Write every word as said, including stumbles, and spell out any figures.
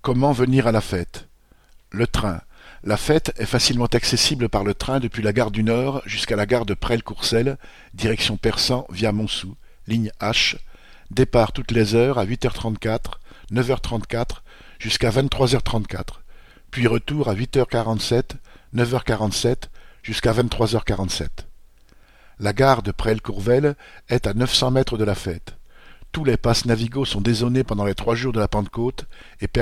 Comment venir à la fête? Le train. La fête est facilement accessible par le train depuis la gare du Nord jusqu'à la gare de Presles-Courcelles, direction Persan via Montsou, ligne H, départ toutes les heures à huit heures trente-quatre, neuf heures trente-quatre jusqu'à vingt-trois heures trente-quatre, puis retour à huit heures quarante-sept, neuf heures quarante-sept jusqu'à vingt-trois heures quarante-sept. La gare de Presles-Courcelles est à neuf cents mètres de la fête. Tous les passes Navigo sont dézonés pendant les trois jours de la Pentecôte et permettent